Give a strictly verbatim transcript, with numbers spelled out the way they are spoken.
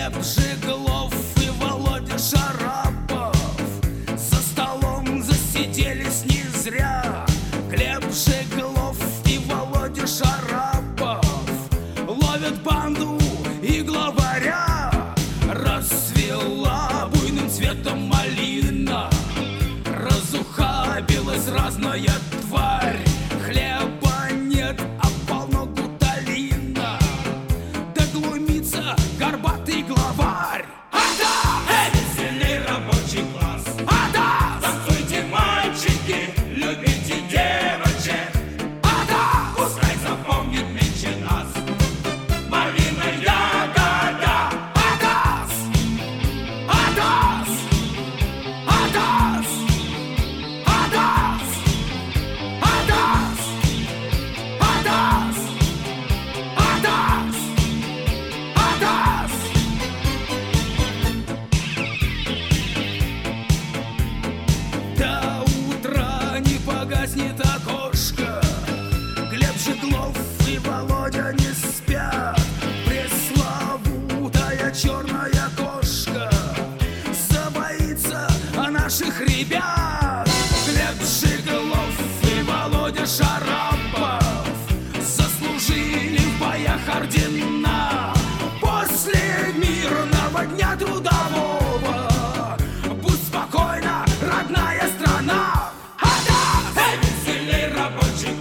Глеб Жиглов и Володя Шарапов за столом засиделись не зря. Глеб Жиглов и Володя Шарапов ловят банду и главаря. Расцвела буйным цветом малина, разухабилась разная тварь. Хлеба нет, а полно гуталина, да глумится горбатый главарь. Ада! Эй, веселей рабочий класс! Ада! Танцуйте, мальчики, любите девочек! Ада! Пускай запомнит меньше нас малина ягода! Адас! Адас! Адас! Адас! Адас! Адас! Адас! Адас! До утра не погаснет окошко. Глеб Жиглов и Володя не спят. Пресловутая черная кошка забоится о наших ребят. Глеб Жиглов и Володя Шарапов заслужили в боях ордена. После мирного дня трудового будь спокойна, родная страна. Ада! Эй, веселей рабочий